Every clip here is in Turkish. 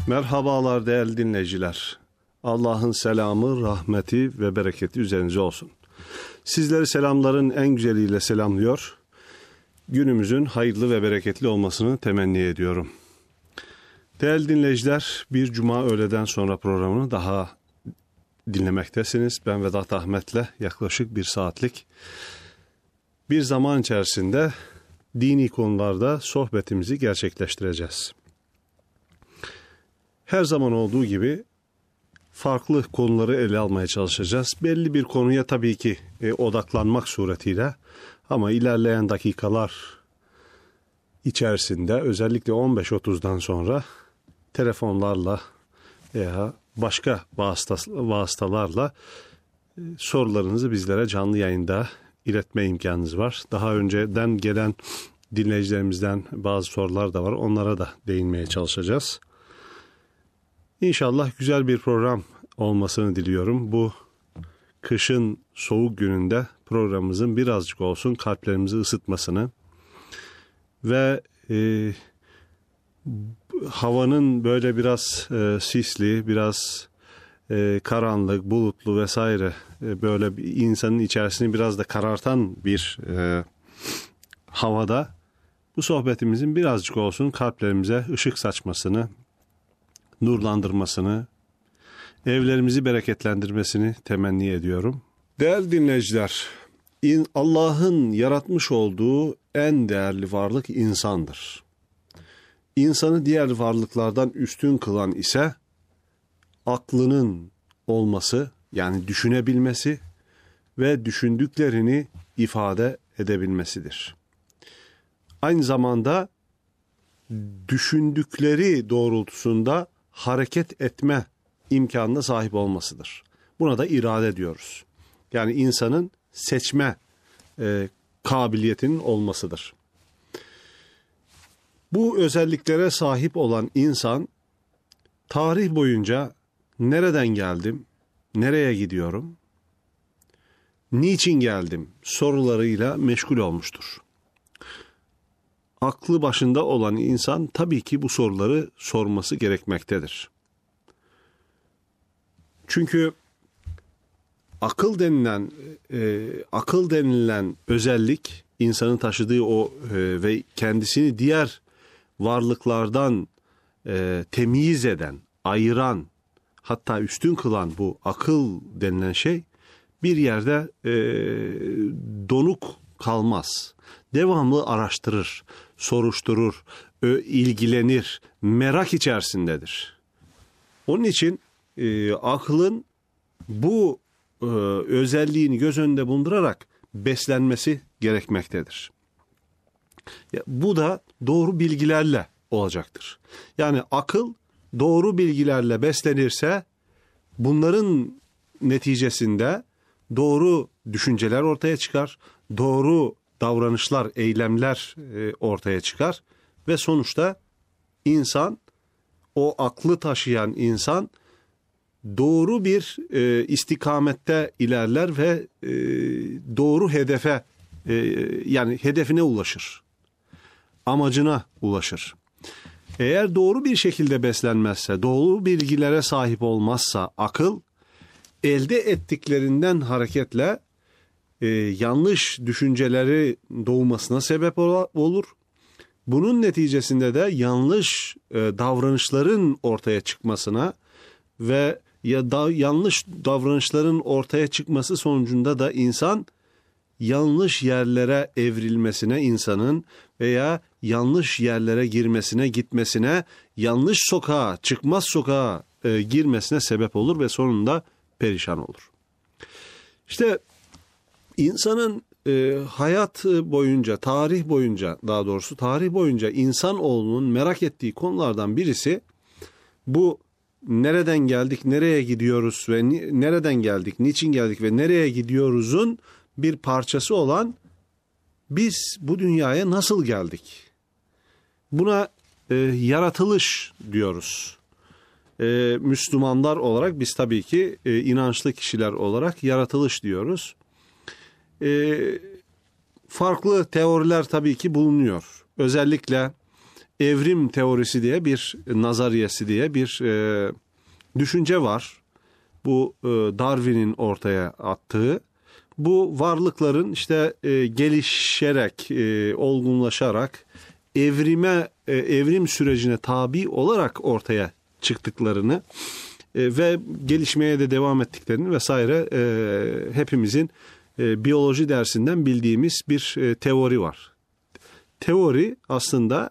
Merhabalar değerli dinleyiciler. Allah'ın selamı, rahmeti ve bereketi üzerinize olsun. Sizleri selamların en güzeliyle selamlıyor. Günümüzün hayırlı ve bereketli olmasını temenni ediyorum. Değerli dinleyiciler, bir cuma öğleden sonra programını daha dinlemektesiniz. Ben Vedat Ahmet'le yaklaşık bir saatlik bir zaman içerisinde dini konularda sohbetimizi gerçekleştireceğiz. Her zaman olduğu gibi farklı konuları ele almaya çalışacağız. Belli bir konuya tabii ki odaklanmak suretiyle, ama ilerleyen dakikalar içerisinde özellikle 15.30'dan sonra telefonlarla veya başka vasıtalarla sorularınızı bizlere canlı yayında iletme imkanınız var. Daha önceden gelen dinleyicilerimizden bazı sorular da var. Onlara da değinmeye çalışacağız. İnşallah güzel bir program olmasını diliyorum. Bu kışın soğuk gününde programımızın birazcık olsun kalplerimizi ısıtmasını ve havanın böyle biraz sisli, biraz karanlık, bulutlu vesaire böyle bir insanın içerisini biraz da karartan bir havada bu sohbetimizin birazcık olsun kalplerimize ışık saçmasını, nurlandırmasını, evlerimizi bereketlendirmesini temenni ediyorum. Değerli dinleyiciler, Allah'ın yaratmış olduğu en değerli varlık insandır. İnsanı diğer varlıklardan üstün kılan ise aklının olması, yani düşünebilmesi ve düşündüklerini ifade edebilmesidir. Aynı zamanda düşündükleri doğrultusunda hareket etme imkanına sahip olmasıdır. Buna da irade diyoruz. Yani insanın seçme kabiliyetinin olmasıdır. Bu özelliklere sahip olan insan tarih boyunca nereden geldim, nereye gidiyorum, niçin geldim sorularıyla meşgul olmuştur. Aklı başında olan insan tabii ki bu soruları sorması gerekmektedir. Çünkü akıl denilen özellik, insanın taşıdığı o ve kendisini diğer varlıklardan temyiz eden, ayıran, hatta üstün kılan bu akıl denilen şey bir yerde donuk kalmaz. Devamlı araştırır, soruşturur, ilgilenir, merak içerisindedir. Onun için aklın bu özelliğini göz önünde bulundurarak beslenmesi gerekmektedir. Bu da doğru bilgilerle olacaktır. Yani akıl doğru bilgilerle beslenirse bunların neticesinde doğru düşünceler ortaya çıkar, doğru davranışlar, eylemler ortaya çıkar ve sonuçta insan, o aklı taşıyan insan doğru bir istikamette ilerler ve doğru hedefe yani hedefine ulaşır, amacına ulaşır. Eğer doğru bir şekilde beslenmezse, doğru bilgilere sahip olmazsa akıl, elde ettiklerinden hareketle yanlış düşünceleri doğmasına sebep olur. Bunun neticesinde de yanlış davranışların ortaya çıkmasına ve yanlış davranışların ortaya çıkması sonucunda da insan yanlış yerlere evrilmesine, insanın veya yanlış yerlere girmesine, gitmesine, yanlış sokağa, çıkmaz sokağa girmesine sebep olur ve sonunda perişan olur. İşte insanın hayat boyunca, tarih boyunca insanoğlunun merak ettiği konulardan birisi bu: nereden geldik, nereye gidiyoruz ve nereden geldik, niçin geldik ve nereye gidiyoruzun bir parçası olan biz bu dünyaya nasıl geldik? Buna yaratılış diyoruz. Müslümanlar olarak biz tabii ki inançlı kişiler olarak yaratılış diyoruz. Farklı teoriler tabii ki bulunuyor. Özellikle evrim teorisi diye bir nazariyesi diye bir düşünce var. Bu Darwin'in ortaya attığı. Bu varlıkların işte gelişerek, olgunlaşarak evrim sürecine tabi olarak ortaya çıktıklarını ve gelişmeye de devam ettiklerini vesaire hepimizin biyoloji dersinden bildiğimiz bir teori var. Teori aslında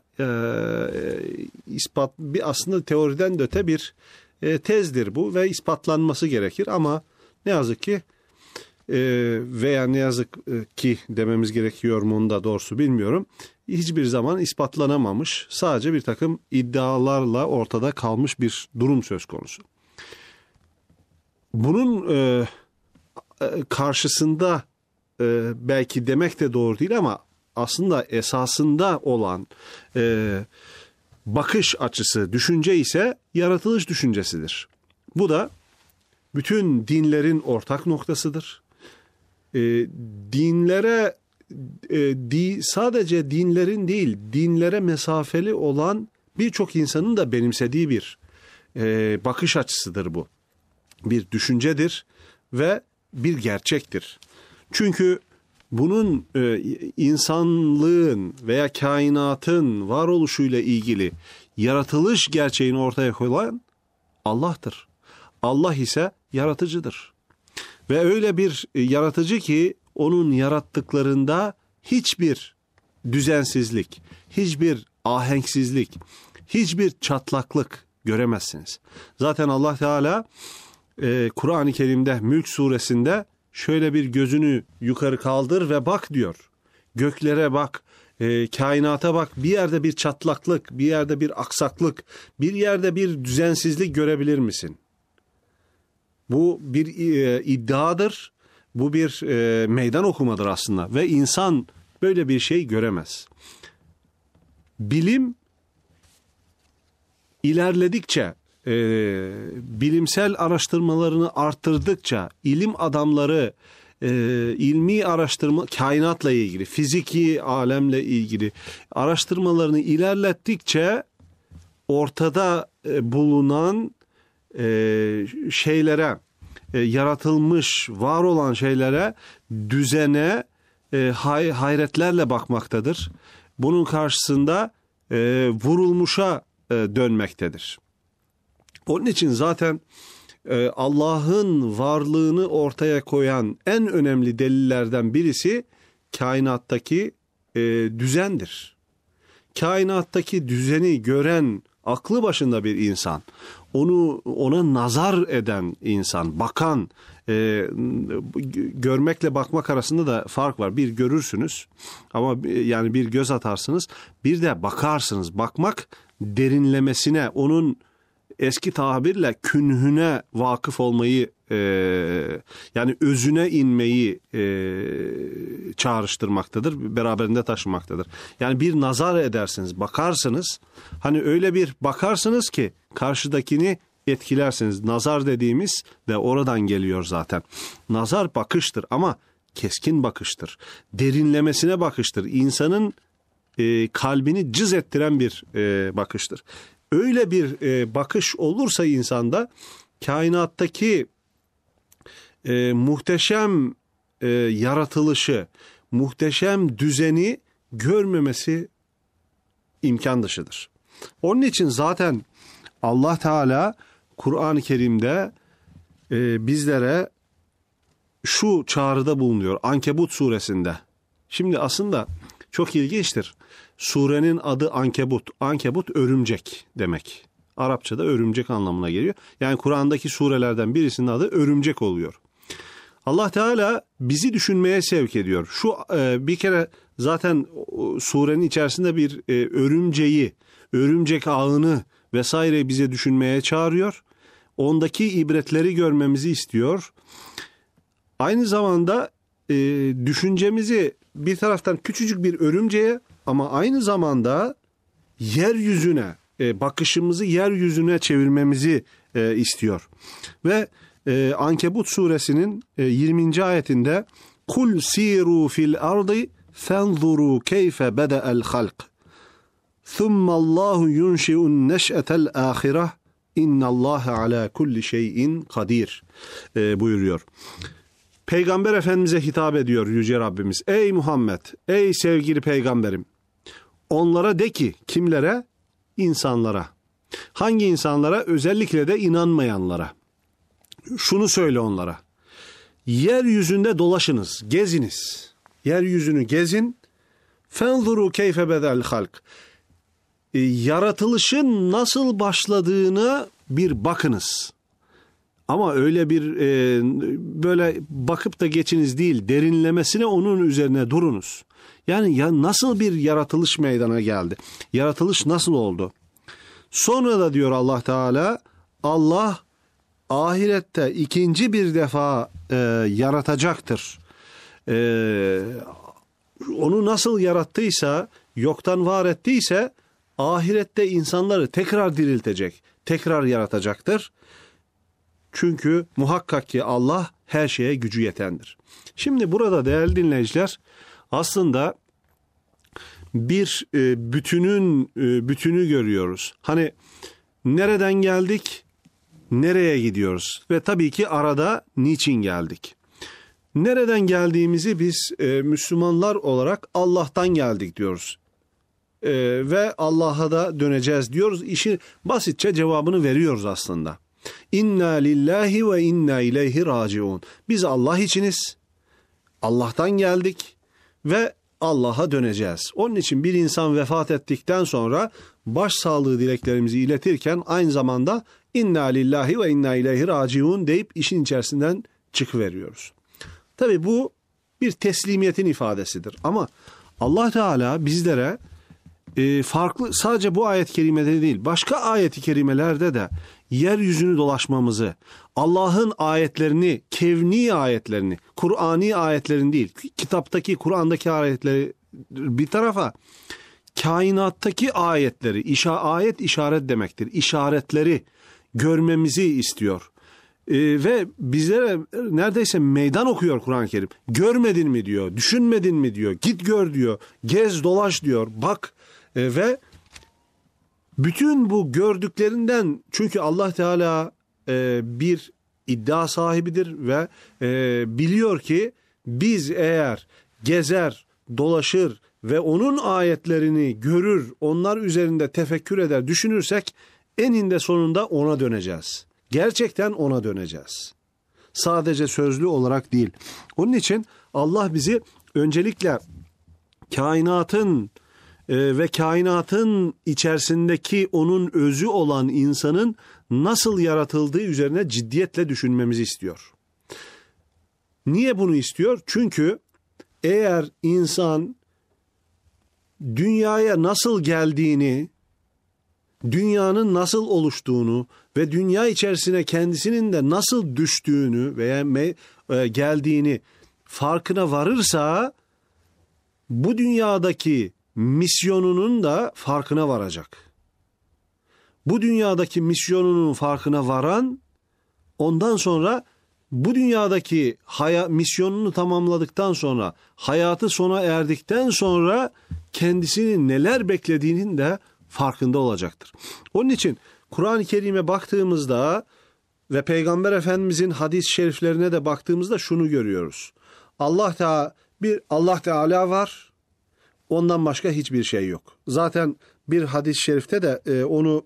aslında teoriden de öte bir tezdir bu ve ispatlanması gerekir ama ne yazık ki veya ne yazık ki dememiz gerekiyor mu onu da doğrusu bilmiyorum. Hiçbir zaman ispatlanamamış, sadece bir takım iddialarla ortada kalmış bir durum söz konusu. Bunun karşısında belki demek de doğru değil ama aslında esasında olan bakış açısı, düşünce ise yaratılış düşüncesidir. Bu da bütün dinlerin ortak noktasıdır. Dinlere sadece dinlerin değil, dinlere mesafeli olan birçok insanın da benimsediği bir bakış açısıdır bu. Bir düşüncedir ve bir gerçektir. Çünkü bunun insanlığın veya kainatın varoluşuyla ilgili yaratılış gerçeğini ortaya koyan Allah'tır. Allah ise yaratıcıdır. Ve öyle bir yaratıcı ki onun yarattıklarında hiçbir düzensizlik, hiçbir ahenksizlik, hiçbir çatlaklık göremezsiniz. Zaten Allah Teala Kur'an-ı Kerim'de Mülk suresinde şöyle bir gözünü yukarı kaldır ve bak diyor. Göklere bak, kainata bak, bir yerde bir çatlaklık, bir yerde bir aksaklık, bir yerde bir düzensizlik görebilir misin? Bu bir iddiadır, bu bir meydan okumadır aslında ve insan böyle bir şey göremez. Bilim ilerledikçe, bilimsel araştırmalarını arttırdıkça, ilim adamları ilmi araştırma, kainatla ilgili, fiziki alemle ilgili araştırmalarını ilerlettikçe ortada bulunan şeylere, yaratılmış, var olan şeylere, düzene hayretlerle bakmaktadır. Bunun karşısında vurulmuşa dönmektedir. Onun için zaten Allah'ın varlığını ortaya koyan en önemli delillerden birisi kainattaki düzendir. Kainattaki düzeni gören aklı başında bir insan, ona nazar eden insan, bakan, görmekle bakmak arasında da fark var. Bir görürsünüz ama yani bir göz atarsınız, bir de bakarsınız. Bakmak derinlemesine, onun eski tabirle künhüne vakıf olmayı, yani özüne inmeyi çağrıştırmaktadır, beraberinde taşımaktadır. Yani bir nazar edersiniz, bakarsınız, hani öyle bir bakarsınız ki karşıdakini etkilersiniz. Nazar dediğimiz de oradan geliyor zaten. Nazar bakıştır ama keskin bakıştır, derinlemesine bakıştır, insanın kalbini cız ettiren bir bakıştır. Öyle bir bakış olursa insanda kainattaki muhteşem yaratılışı, muhteşem düzeni görmemesi imkan dışıdır. Onun için zaten Allah Teala Kur'an-ı Kerim'de bizlere şu çağrıda bulunuyor Ankebut suresinde. Şimdi aslında çok ilginçtir. Surenin adı Ankebut. Ankebut örümcek demek. Arapçada örümcek anlamına geliyor. Yani Kur'an'daki surelerden birisinin adı örümcek oluyor. Allah Teala bizi düşünmeye sevk ediyor. Şu bir kere zaten surenin içerisinde bir örümceği, örümcek ağını vesaire bize düşünmeye çağırıyor. Ondaki ibretleri görmemizi istiyor. Aynı zamanda düşüncemizi bir taraftan küçücük bir örümceğe ama aynı zamanda yeryüzüne, bakışımızı yeryüzüne çevirmemizi istiyor. Ve Ankebut suresinin 20. ayetinde "Kul siru fil ardı fenzuru keyfe beda'el halq." Thummallahu yunşi'un neş'etel ahireh innallâhe alâ kulli şeyin kadir buyuruyor. Peygamber Efendimiz'e hitap ediyor Yüce Rabbimiz. Ey Muhammed, ey sevgili peygamberim. Onlara de ki, kimlere? İnsanlara. Hangi insanlara? Özellikle de inanmayanlara. Şunu söyle onlara. Yeryüzünde dolaşınız, geziniz. Yeryüzünü gezin. Fenzuru keyfe bedel halk. Yaratılışın nasıl başladığını bir bakınız. Ama öyle bir böyle bakıp da geçiniz değil, derinlemesine onun üzerine durunuz. Yani ya nasıl bir yaratılış meydana geldi? Yaratılış nasıl oldu? Sonra da diyor Allah Teala, Allah ahirette ikinci bir defa yaratacaktır. Onu nasıl yarattıysa, yoktan var ettiyse, ahirette insanları tekrar diriltecek, tekrar yaratacaktır. Çünkü muhakkak ki Allah her şeye gücü yetendir. Şimdi burada değerli dinleyiciler, aslında bir bütünü görüyoruz. Hani nereden geldik, nereye gidiyoruz ve tabii ki arada niçin geldik? Nereden geldiğimizi biz Müslümanlar olarak Allah'tan geldik diyoruz. Ve Allah'a da döneceğiz diyoruz. İşin basitçe cevabını veriyoruz aslında. İnna lillahi ve inna ileyhi raciun. Biz Allah içiniz. Allah'tan geldik ve Allah'a döneceğiz. Onun için bir insan vefat ettikten sonra başsağlığı dileklerimizi iletirken aynı zamanda inna lillahi ve inna ileyhi raciun deyip işin içerisinden çıkıveriyoruz. Tabii bu bir teslimiyetin ifadesidir. Ama Allah Teala bizlere farklı, sadece bu ayet-i kerimede değil, başka ayet-i kerimelerde de yeryüzünü dolaşmamızı, Allah'ın ayetlerini, kevni ayetlerini, Kur'ani ayetlerini değil, kitaptaki, Kur'an'daki ayetleri bir tarafa, kainattaki ayetleri, ayet işaret demektir, işaretleri görmemizi istiyor. Ve bizlere neredeyse meydan okuyor Kur'an-ı Kerim. Görmedin mi diyor, düşünmedin mi diyor, git gör diyor, gez dolaş diyor, bak ve bütün bu gördüklerinden, çünkü Allah Teala bir iddia sahibidir ve biliyor ki biz eğer gezer, dolaşır ve onun ayetlerini görür, onlar üzerinde tefekkür eder, düşünürsek eninde sonunda ona döneceğiz. Gerçekten ona döneceğiz. Sadece sözlü olarak değil. Onun için Allah bizi öncelikle kainatın ve kainatın içerisindeki onun özü olan insanın nasıl yaratıldığı üzerine ciddiyetle düşünmemizi istiyor. Niye bunu istiyor? Çünkü eğer insan dünyaya nasıl geldiğini, dünyanın nasıl oluştuğunu ve dünya içerisine kendisinin de nasıl düştüğünü veya geldiğini farkına varırsa, bu dünyadaki misyonunun da farkına varacak. Bu dünyadaki misyonunun farkına varan, ondan sonra bu dünyadaki misyonunu tamamladıktan sonra, hayatı sona erdikten sonra kendisinin neler beklediğinin de farkında olacaktır. Onun için Kur'an-ı Kerim'e baktığımızda ve Peygamber Efendimizin hadis-i şeriflerine de baktığımızda şunu görüyoruz. Allah Teala var. Ondan başka hiçbir şey yok. Zaten bir hadis-i şerifte de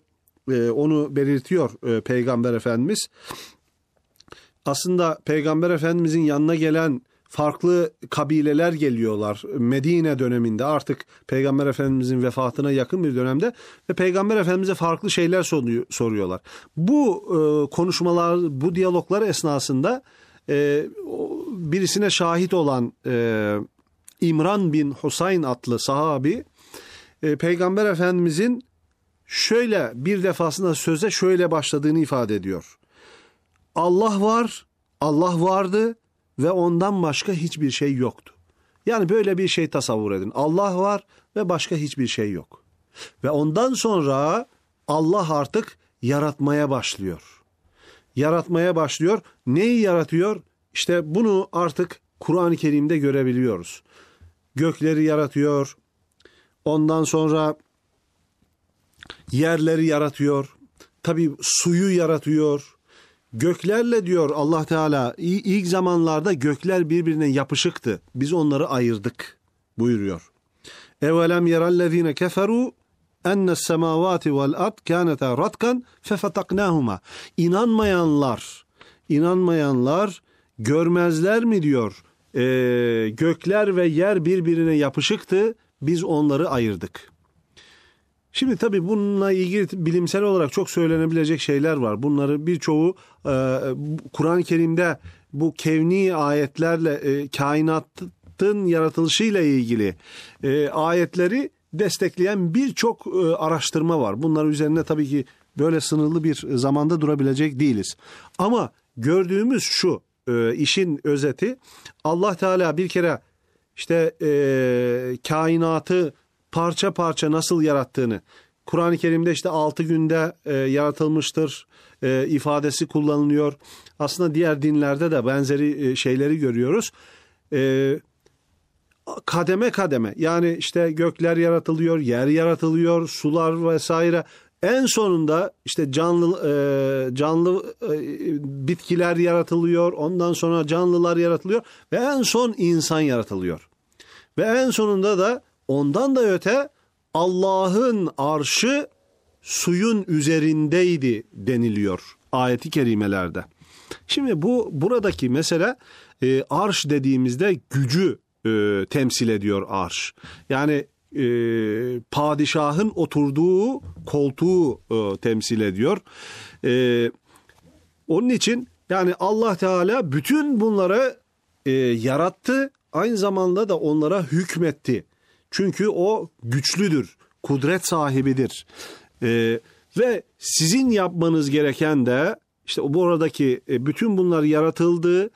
onu belirtiyor Peygamber Efendimiz. Aslında Peygamber Efendimizin yanına gelen farklı kabileler geliyorlar Medine döneminde, artık Peygamber Efendimizin vefatına yakın bir dönemde, ve Peygamber Efendimiz'e farklı şeyler soruyorlar. Bu konuşmalar, bu diyaloglar esnasında birisine şahit olan İmran bin Husayn adlı sahabi Peygamber Efendimizin şöyle bir defasında söze şöyle başladığını ifade ediyor. Allah var, Allah vardı ve ondan başka hiçbir şey yoktu. Yani böyle bir şey tasavvur edin. Allah var ve başka hiçbir şey yok. Ve ondan sonra Allah artık yaratmaya başlıyor. Yaratmaya başlıyor. Neyi yaratıyor? İşte bunu artık Kur'an-ı Kerim'de görebiliyoruz. Gökleri yaratıyor. Ondan sonra yerleri yaratıyor. Tabii suyu yaratıyor. Göklerle diyor Allah Teala ilk zamanlarda gökler birbirine yapışıktı. Biz onları ayırdık buyuruyor. Evelem yerellezine keferu enne's semavati vel ard kâneta ratkan fefataknâhuma. İnanmayanlar görmezler mi diyor. Gökler ve yer birbirine yapışıktı. Biz onları ayırdık. Şimdi tabii bununla ilgili bilimsel olarak çok söylenebilecek şeyler var. Bunları birçoğu Kur'an-ı Kerim'de bu kevni ayetlerle kainatın yaratılışıyla ilgili ayetleri destekleyen birçok araştırma var. Bunlar üzerine tabii ki böyle sınırlı bir zamanda durabilecek değiliz. Ama gördüğümüz şu işin özeti, Allah Teala bir kere işte kainatı parça parça nasıl yarattığını, Kur'an-ı Kerim'de işte 6 günde yaratılmıştır ifadesi kullanılıyor. Aslında diğer dinlerde de benzeri şeyleri görüyoruz. Kademe kademe, yani işte gökler yaratılıyor, yer yaratılıyor, sular vesaire. En sonunda işte canlı bitkiler yaratılıyor, ondan sonra canlılar yaratılıyor ve en son insan yaratılıyor. Ve en sonunda da ondan da öte Allah'ın arşı suyun üzerindeydi deniliyor ayet-i kerimelerde. Şimdi buradaki mesele arş dediğimizde gücü temsil ediyor arş. Yani padişahın oturduğu koltuğu temsil ediyor. Onun için yani Allah Teala bütün bunları yarattı, aynı zamanda da onlara hükmetti. Çünkü o güçlüdür, kudret sahibidir. Ve sizin yapmanız gereken de işte buradaki bütün bunlar yaratıldı.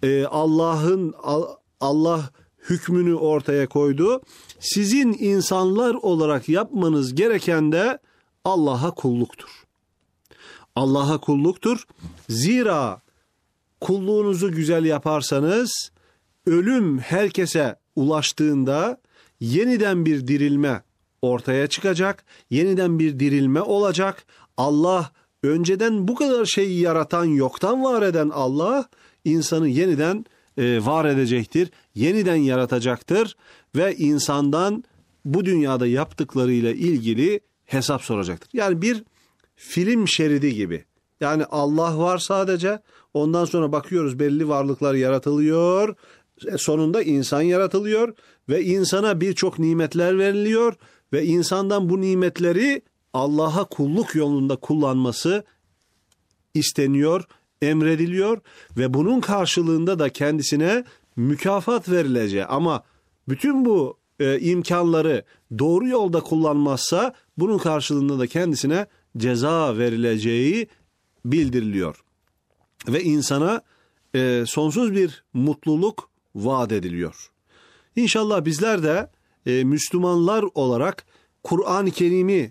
Allah hükmünü ortaya koydu. Sizin insanlar olarak yapmanız gereken de Allah'a kulluktur. Allah'a kulluktur. Zira kulluğunuzu güzel yaparsanız ölüm herkese ulaştığında yeniden bir dirilme ortaya çıkacak. Yeniden bir dirilme olacak. Allah önceden bu kadar şeyi yaratan, yoktan var eden Allah insanı yeniden var edecektir. Yeniden yaratacaktır ve insandan bu dünyada yaptıklarıyla ilgili hesap soracaktır. Yani bir film şeridi gibi. Yani Allah var sadece. Ondan sonra bakıyoruz belli varlıklar yaratılıyor. Sonunda insan yaratılıyor ve insana birçok nimetler veriliyor ve insandan bu nimetleri Allah'a kulluk yolunda kullanması isteniyor, emrediliyor ve bunun karşılığında da kendisine mükafat verileceği, ama bütün bu imkanları doğru yolda kullanmazsa bunun karşılığında da kendisine ceza verileceği bildiriliyor. Ve insana sonsuz bir mutluluk vaat ediliyor. İnşallah bizler de Müslümanlar olarak Kur'an-ı Kerim'i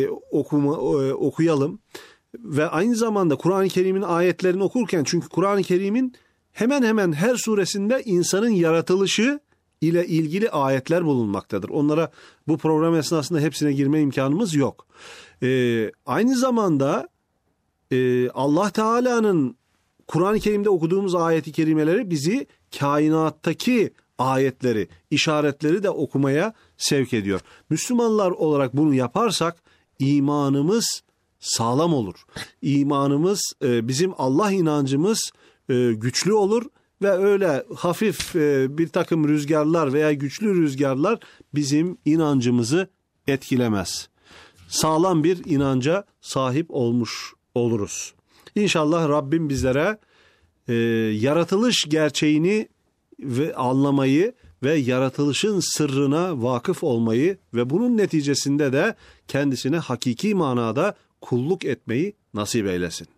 okuyalım ve aynı zamanda Kur'an-ı Kerim'in ayetlerini okurken, çünkü Kur'an-ı Kerim'in hemen hemen her suresinde insanın yaratılışı ile ilgili ayetler bulunmaktadır. Onlara bu program esnasında hepsine girme imkanımız yok. Aynı zamanda Allah Teala'nın Kur'an-ı Kerim'de okuduğumuz ayet-i kerimeleri bizi kainattaki ayetleri, işaretleri de okumaya sevk ediyor. Müslümanlar olarak bunu yaparsak imanımız sağlam olur. İmanımız, bizim Allah inancımız güçlü olur ve öyle hafif bir takım rüzgarlar veya güçlü rüzgarlar bizim inancımızı etkilemez. Sağlam bir inanca sahip olmuş oluruz. İnşallah Rabbim bizlere yaratılış gerçeğini ve anlamayı ve yaratılışın sırrına vakıf olmayı ve bunun neticesinde de kendisine hakiki manada kulluk etmeyi nasip eylesin.